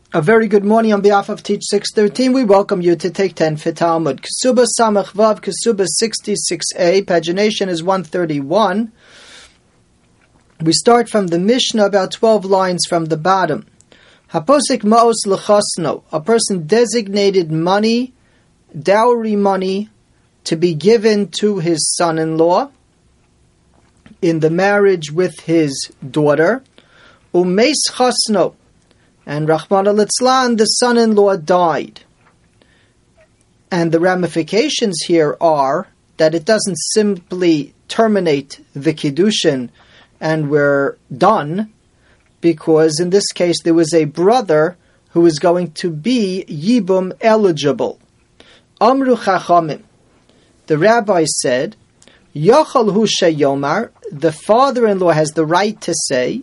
A very good morning on behalf of Teach 613. We welcome you to take 10 for Talmud. Kesuba Samach Vav, Kesuba 66a, pagination is 131. We start from the Mishnah about 12 lines from the bottom. Haposik Ma'os L'chasno, a person designated money, dowry money, to be given to his son-in-law in the marriage with his daughter. Umeis Chasno, and Rahman al-Itzlan, the son-in-law, died. And the ramifications here are that it doesn't simply terminate the Kiddushin and we're done, because in this case there was a brother who is going to be Yibum eligible. Amru Chachamim, the rabbi said, Yachal hu sheyomar, the father-in-law has the right to say,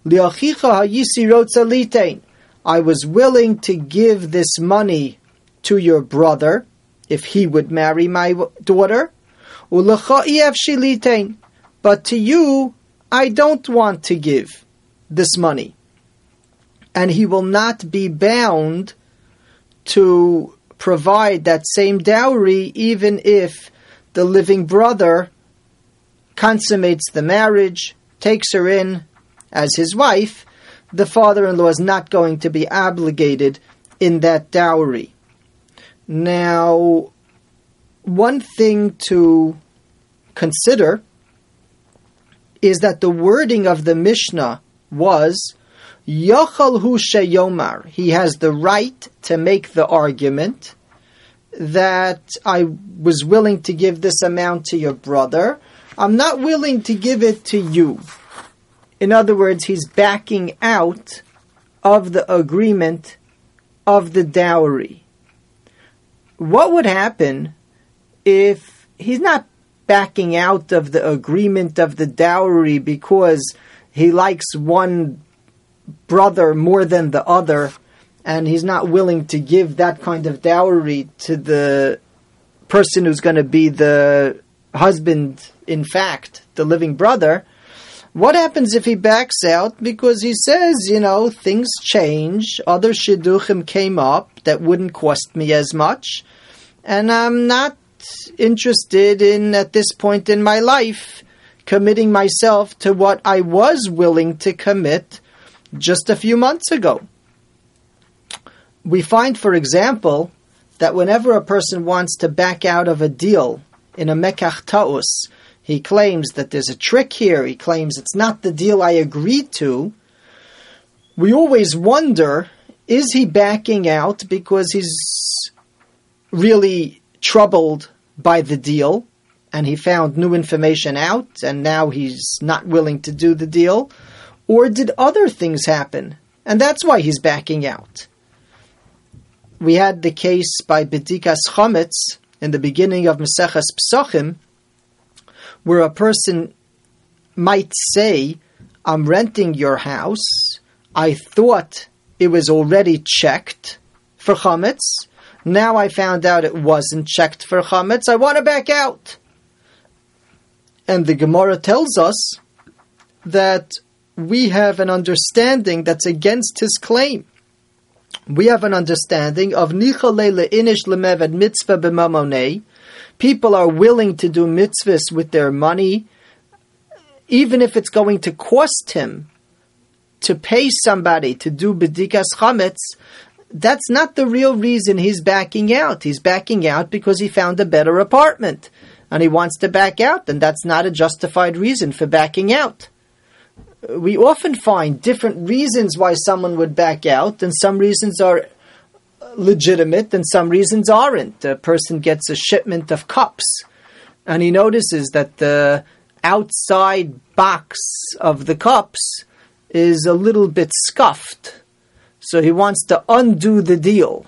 I was willing to give this money to your brother if he would marry my daughter. But to you, I don't want to give this money. And he will not be bound to provide that same dowry even if the living brother consummates the marriage, takes her in as his wife. The father-in-law is not going to be obligated in that dowry. Now, one thing to consider is that the wording of the Mishnah was Yachal hu sheyomar. He has the right to make the argument that I was willing to give this amount to your brother. I'm not willing to give it to you. In other words, he's backing out of the agreement of the dowry. What would happen if he's not backing out of the agreement of the dowry because he likes one brother more than the other, and he's not willing to give that kind of dowry to the person who's going to be the husband, in fact, the living brother? What happens if he backs out because he says, things change, other shidduchim came up that wouldn't cost me as much, and I'm not interested in, at this point in my life, committing myself to what I was willing to commit just a few months ago. We find, for example, that whenever a person wants to back out of a deal in a mekach ta'us, he claims that there's a trick here, he claims it's not the deal I agreed to, we always wonder, is he backing out because he's really troubled by the deal and he found new information out and now he's not willing to do the deal? Or did other things happen and that's why he's backing out? We had the case by Bedikas Chometz in the beginning of Maseches Psachim, where a person might say, I'm renting your house, I thought it was already checked for chametz, now I found out it wasn't checked for chametz, I want to back out. And the Gemara tells us that we have an understanding that's against his claim. We have an understanding of Nichalei le'inish lemeved mitzvah b'mamonei. People are willing to do mitzvahs with their money, even if it's going to cost him to pay somebody to do bedikas chametz. That's not the real reason he's backing out. He's backing out because he found a better apartment, and he wants to back out, and that's not a justified reason for backing out. We often find different reasons why someone would back out, and some reasons are legitimate and some reasons aren't. A person gets a shipment of cups and he notices that the outside box of the cups is a little bit scuffed, so he wants to undo the deal.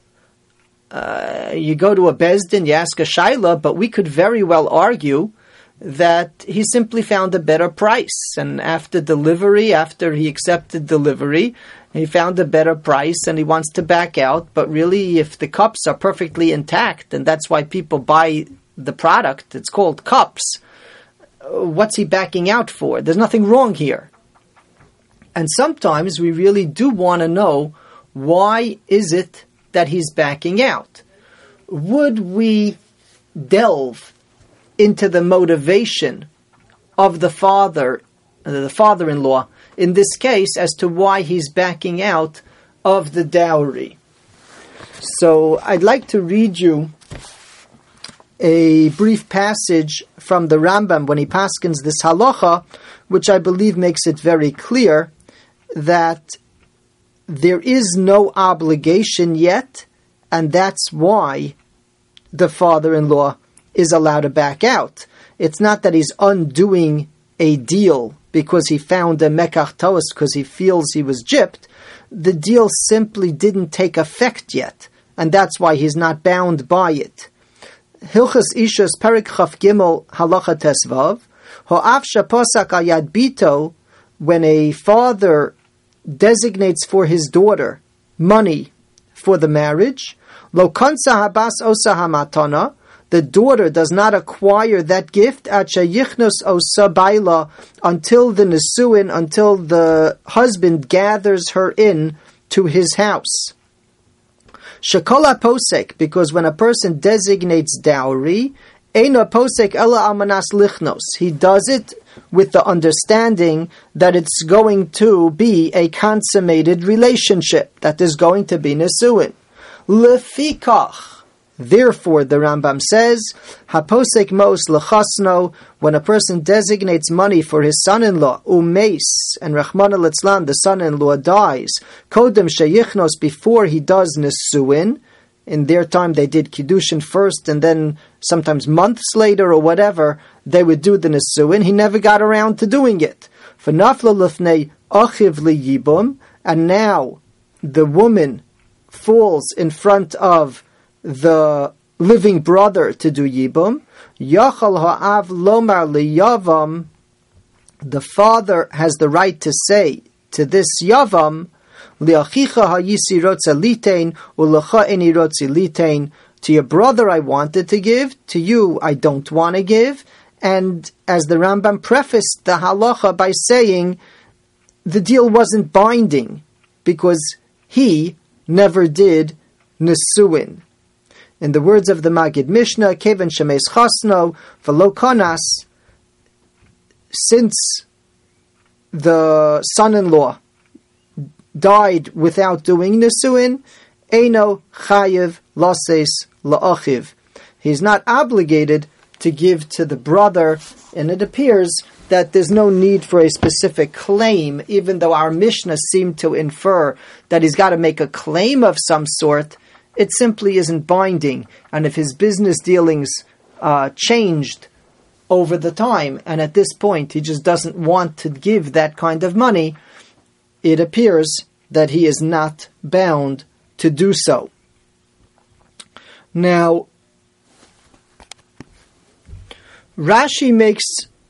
You go to a Bezdin, you ask a Shaila, but we could very well argue that he simply found a better price, and after he accepted delivery, he found a better price and he wants to back out. But really, if the cups are perfectly intact, and that's why people buy the product, it's called cups, what's he backing out for? There's nothing wrong here. And sometimes we really do want to know Why is it that he's backing out? Would we delve into the motivation of the father-in-law, in this case, as to why he's backing out of the dowry? So I'd like to read you a brief passage from the Rambam when he paskins this halacha, which I believe makes it very clear that there is no obligation yet, and that's why the father-in-law is allowed to back out. It's not that he's undoing a deal because he found a mekach toas because he feels he was gypped. The deal simply didn't take effect yet, and that's why he's not bound by it. Hilchas Ishus Perik Chaf Gimel Halacha Tesvav Ho'af Shaposak Al Yad Bito, when a father designates for his daughter money for the marriage, Lo Kansa Habas Osa Hamatana, the daughter does not acquire that gift Acha Yichnos Osa Baila, until the Nesuin, until the husband gathers her in to his house. Shekola posek, because when a person designates dowry, Eina posek ela almanas lichnos, he does it with the understanding that it's going to be a consummated relationship, that there's going to be nesuin. Lefikach, therefore, the Rambam says, haposek mos lechasno, when a person designates money for his son-in-law, umeis, and Rachmana litzlan, the son-in-law dies, kodem sheyichnos, before he does nesuin. In their time, they did kiddushin first, and then sometimes months later or whatever, they would do the nesuin. He never got around to doing it. V'nafla lefnei achiv liyibum, and now the woman falls in front of the living brother to do yibum. Yachal ha'av lomar liyavam, the father has the right to say to this yavam, liachicha ha'yisi rotza litein u'lecha eni rotzi litein, to your brother I wanted to give, to you I don't want to give. And as the Rambam prefaced the halacha by saying, the deal wasn't binding because he never did nesuin. In the words of the Magid Mishnah, Kevan Shemes Chasno V'lo Kanas, since the son-in-law died without doing nesuin, Eino Chayev Lases La'achiv, he's not obligated to give to the brother, and it appears that there's no need for a specific claim, even though our Mishnah seemed to infer that he's got to make a claim of some sort. It simply isn't binding, and if his business dealings changed over the time, and at this point he just doesn't want to give that kind of money, it appears that he is not bound to do so. Now, Rashi makes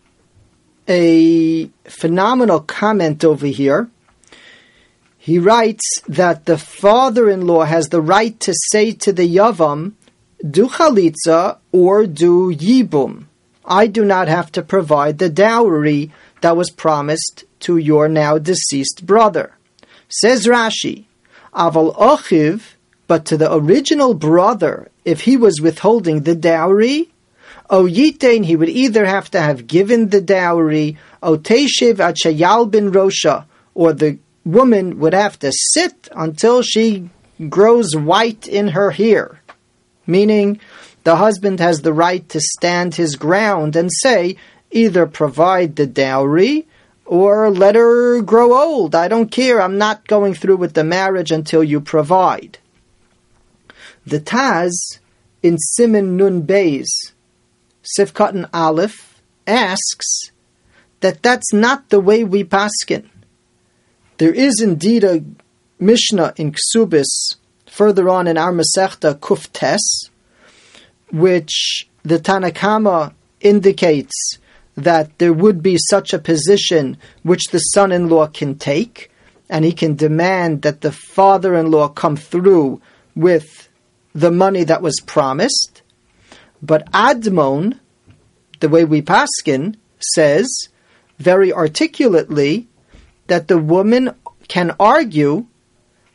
a phenomenal comment over here. He writes that the father-in-law has the right to say to the yavam, do chalitza or do yibum. I do not have to provide the dowry that was promised to your now deceased brother. Says Rashi, aval ochiv, but to the original brother, if he was withholding the dowry, o yitain, he would either have to have given the dowry, o teshiv at shayal bin rosha, or the woman would have to sit until she grows white in her hair. Meaning, the husband has the right to stand his ground and say, either provide the dowry or let her grow old. I don't care. I'm not going through with the marriage until you provide. The Taz in Siman Nun Beis, Sifkat Aleph, asks that that's not the way we paskin. There is indeed a Mishnah in Ksubis, further on in our Masechta Kuf Tes, which the Tanakama indicates that there would be such a position which the son-in-law can take, and he can demand that the father-in-law come through with the money that was promised. But Admon, the way we paskin, says very articulately that the woman can argue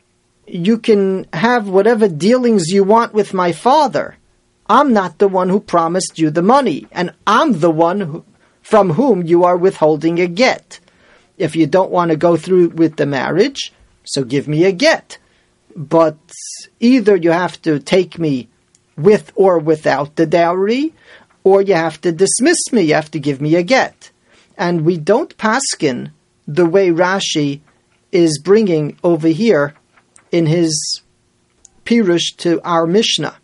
you can have whatever dealings you want with my father. I'm not the one who promised you the money, and I'm the one from whom you are withholding a get. If you don't want to go through with the marriage, so give me a get. But either you have to take me with or without the dowry, or you have to dismiss me, you have to give me a get. And we don't paskin the way Rashi is bringing over here in his Pirush to our Mishnah.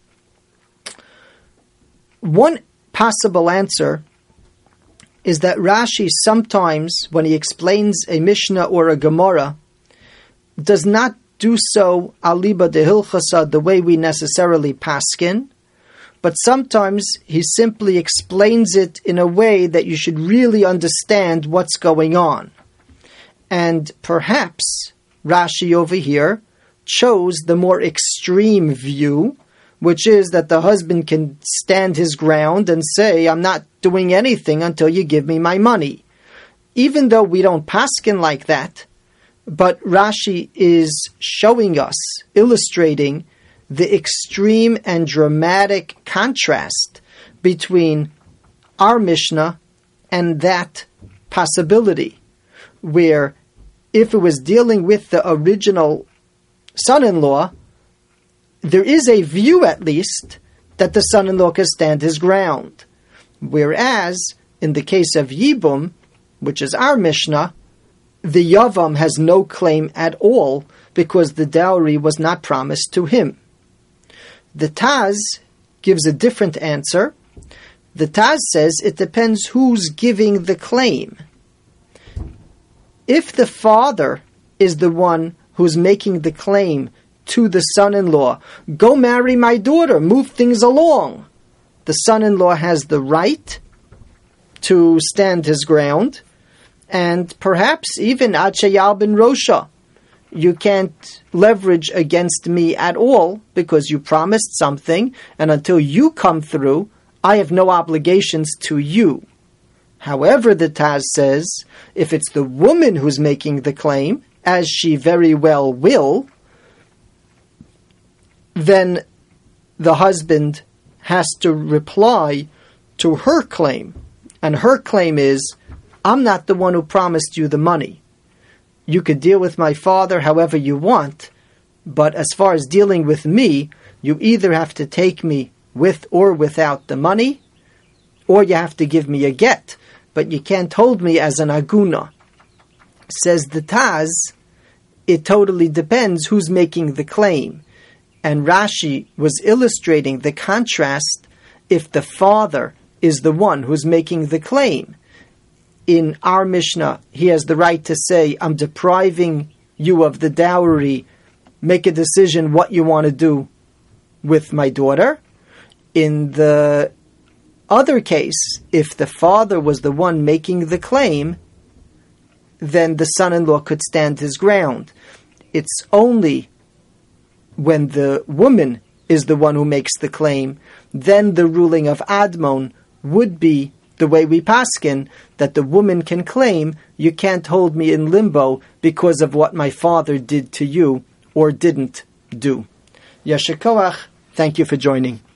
One possible answer is that Rashi sometimes, when he explains a Mishnah or a Gemara, does not do so aliba de hilchasa the way we necessarily paskin, but sometimes he simply explains it in a way that you should really understand what's going on. And perhaps Rashi over here chose the more extreme view, which is that the husband can stand his ground and say, I'm not doing anything until you give me my money. Even though we don't paskin like that, but Rashi is showing us, illustrating the extreme and dramatic contrast between our Mishnah and that possibility, where if it was dealing with the original son-in-law, there is a view at least that the son-in-law can stand his ground. Whereas, in the case of Yibum, which is our Mishnah, the Yavam has no claim at all because the dowry was not promised to him. The Taz gives a different answer. The Taz says it depends who's giving the claim. If the father is the one who's making the claim to the son-in-law, go marry my daughter, move things along, the son-in-law has the right to stand his ground, and perhaps even Ad Sheyal ben Rosha, you can't leverage against me at all because you promised something, and until you come through, I have no obligations to you. However, the Taz says, if it's the woman who's making the claim, as she very well will, then the husband has to reply to her claim. And her claim is, I'm not the one who promised you the money. You could deal with my father however you want, but as far as dealing with me, you either have to take me with or without the money, or you have to give me a get, but you can't hold me as an aguna. Says the Taz, it totally depends who's making the claim. And Rashi was illustrating the contrast if the father is the one who's making the claim. In our Mishnah, he has the right to say, I'm depriving you of the dowry, make a decision what you want to do with my daughter. In the other case, if the father was the one making the claim, then the son-in-law could stand his ground. It's only when the woman is the one who makes the claim, then the ruling of Admon would be the way we paskin, that the woman can claim, you can't hold me in limbo because of what my father did to you or didn't do. Yasher Koach, thank you for joining.